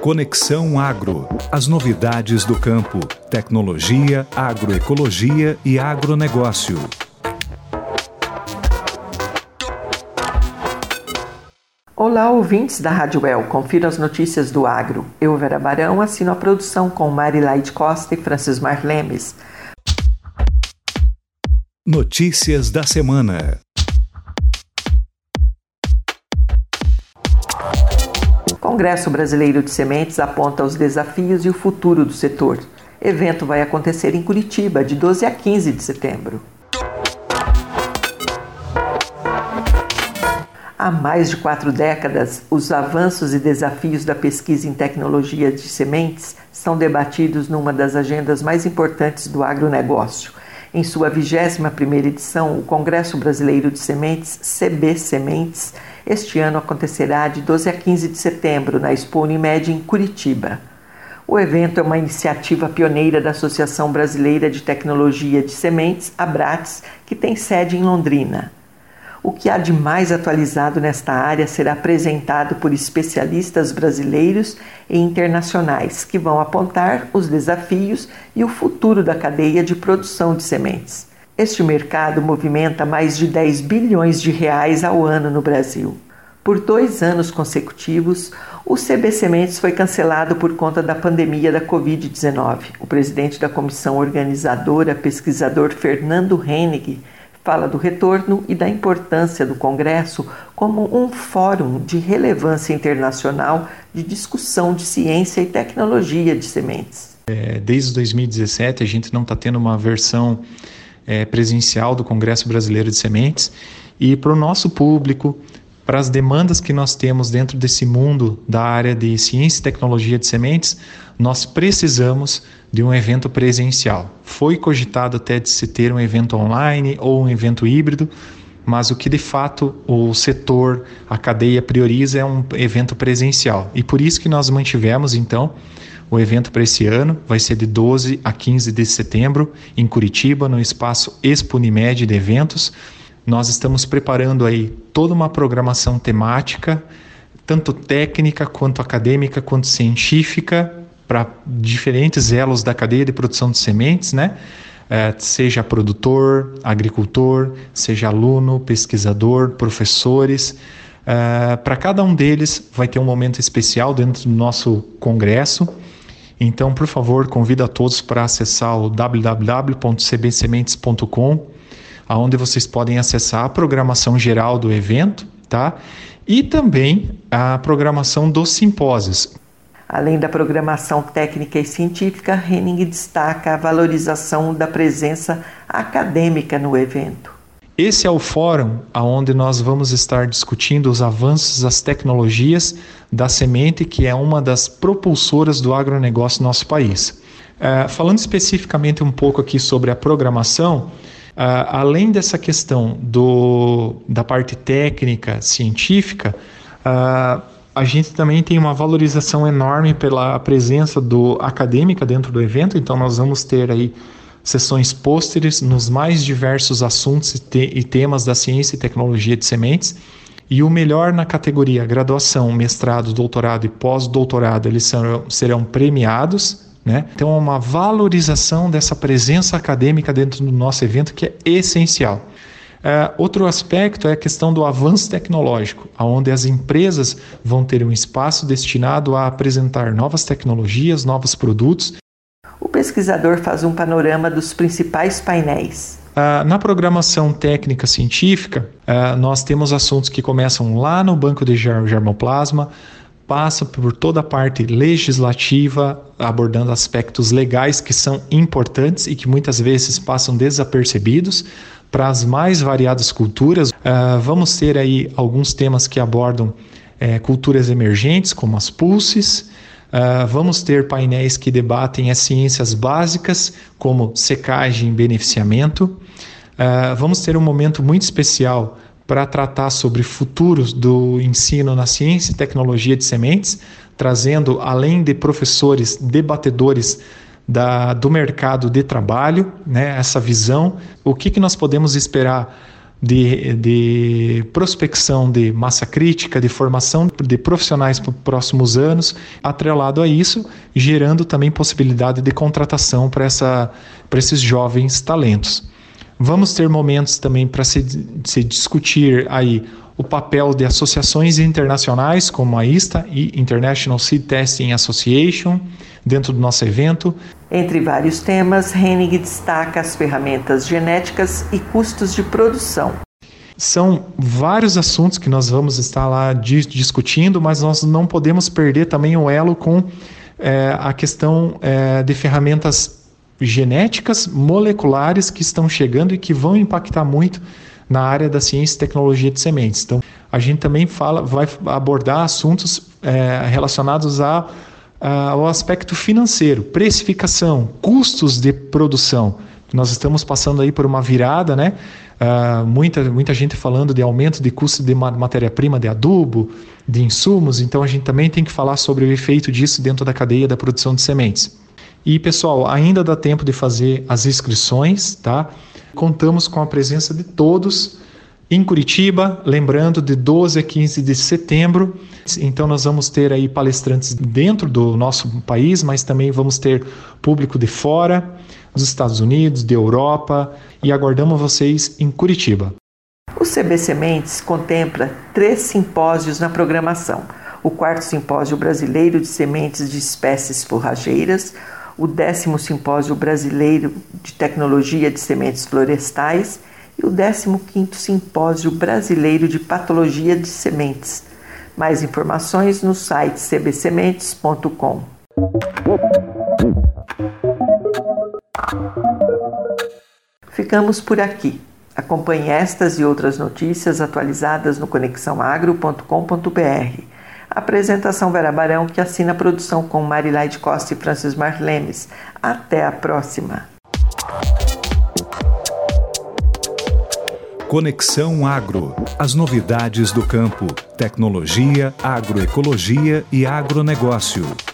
Conexão Agro. As novidades do campo, tecnologia, agroecologia e agronegócio. Olá, ouvintes da Rádio El, confira as notícias do agro. Eu, Vera Barão, assino a produção com Marilaide Costa e Francis Marlemes. Notícias da semana. O Congresso Brasileiro de Sementes aponta os desafios e o futuro do setor. Evento vai acontecer em Curitiba, de 12 a 15 de setembro. Há mais de 4 décadas, os avanços e desafios da pesquisa em tecnologia de sementes são debatidos numa das agendas mais importantes do agronegócio. Em sua 21ª edição, o Congresso Brasileiro de Sementes, CB Sementes, este ano acontecerá de 12 a 15 de setembro na Expo Unimed em Curitiba. O evento é uma iniciativa pioneira da Associação Brasileira de Tecnologia de Sementes, Abrates, que tem sede em Londrina. O que há de mais atualizado nesta área será apresentado por especialistas brasileiros e internacionais, que vão apontar os desafios e o futuro da cadeia de produção de sementes. Este mercado movimenta mais de 10 bilhões de reais ao ano no Brasil. Por 2 anos consecutivos, o CB Sementes foi cancelado por conta da pandemia da Covid-19. O presidente da comissão organizadora, pesquisador Fernando Hennig, fala do retorno e da importância do Congresso como um fórum de relevância internacional de discussão de ciência e tecnologia de sementes. Desde 2017 a gente não está tendo uma versão presencial do Congresso Brasileiro de Sementes e para o nosso público, para as demandas que nós temos dentro desse mundo da área de ciência e tecnologia de sementes, nós precisamos de um evento presencial. Foi cogitado até de se ter um evento online ou um evento híbrido, mas o que de fato o setor, a cadeia prioriza é um evento presencial. E por isso que nós mantivemos então o evento para esse ano, vai ser de 12 a 15 de setembro em Curitiba, no espaço Expo Unimed de eventos. Nós estamos preparando aí toda uma programação temática, tanto técnica, quanto acadêmica, quanto científica, para diferentes elos da cadeia de produção de sementes, né? Seja produtor, agricultor, seja aluno, pesquisador, professores. Para cada um deles vai ter um momento especial dentro do nosso congresso. Então, por favor, convido a todos para acessar o www.cbsementes.com, onde vocês podem acessar a programação geral do evento, tá? E também a programação dos simpósios. Além da programação técnica e científica, Hennig destaca a valorização da presença acadêmica no evento. Esse é o fórum onde nós vamos estar discutindo os avanços das tecnologias da semente, que é uma das propulsoras do agronegócio no nosso país. Falando especificamente um pouco aqui sobre a programação, além dessa questão da parte técnica, científica, a gente também tem uma valorização enorme pela presença acadêmica dentro do evento. Então nós vamos ter aí sessões pôsteres nos mais diversos assuntos e temas da ciência e tecnologia de sementes. E o melhor na categoria graduação, mestrado, doutorado e pós-doutorado, eles serão premiados, né? Então é uma valorização dessa presença acadêmica dentro do nosso evento que é essencial. Outro aspecto é a questão do avanço tecnológico, onde as empresas vão ter um espaço destinado a apresentar novas tecnologias, novos produtos. O pesquisador faz um panorama dos principais painéis. Na programação técnica científica, nós temos assuntos que começam lá no banco de germoplasma, passa por toda a parte legislativa, abordando aspectos legais que são importantes e que muitas vezes passam desapercebidos para as mais variadas culturas. Vamos ter aí alguns temas que abordam culturas emergentes, como as pulses. Vamos ter painéis que debatem as ciências básicas, como secagem e beneficiamento. Vamos ter um momento muito especial para tratar sobre futuros do ensino na ciência e tecnologia de sementes, trazendo, além de professores, debatedores do mercado de trabalho, né, essa visão, o que nós podemos esperar de prospecção de massa crítica, de formação de profissionais para os próximos anos, atrelado a isso, gerando também possibilidade de contratação para esses jovens talentos. Vamos ter momentos também para se discutir aí o papel de associações internacionais como a ISTA, International Seed Testing Association, dentro do nosso evento. Entre vários temas, Hennig destaca as ferramentas genéticas e custos de produção. São vários assuntos que nós vamos estar lá discutindo, mas nós não podemos perder também o elo com a questão de ferramentas genéticas moleculares que estão chegando e que vão impactar muito na área da ciência e tecnologia de sementes. Então, a gente também vai abordar assuntos relacionados ao aspecto financeiro, precificação, custos de produção. Nós estamos passando aí por uma virada, né? Muita gente falando de aumento de custo de matéria-prima, de adubo, de insumos. Então, a gente também tem que falar sobre o efeito disso dentro da cadeia da produção de sementes. E, pessoal, ainda dá tempo de fazer as inscrições, tá? Contamos com a presença de todos em Curitiba, lembrando, de 12 a 15 de setembro. Então, nós vamos ter aí palestrantes dentro do nosso país, mas também vamos ter público de fora, dos Estados Unidos, da Europa, e aguardamos vocês em Curitiba. O CB Sementes contempla 3 simpósios na programação. O 4º Simpósio Brasileiro de Sementes de Espécies Forrageiras, o 10º Simpósio Brasileiro de Tecnologia de Sementes Florestais e o 15º Simpósio Brasileiro de Patologia de Sementes. Mais informações no site cbsementes.com. Ficamos por aqui. Acompanhe estas e outras notícias atualizadas no conexãoagro.com.br. Apresentação Vera Barão, que assina a produção com Marilaide Costa e Francis Marlemes. Até a próxima. Conexão Agro. As novidades do campo, tecnologia, agroecologia e agronegócio.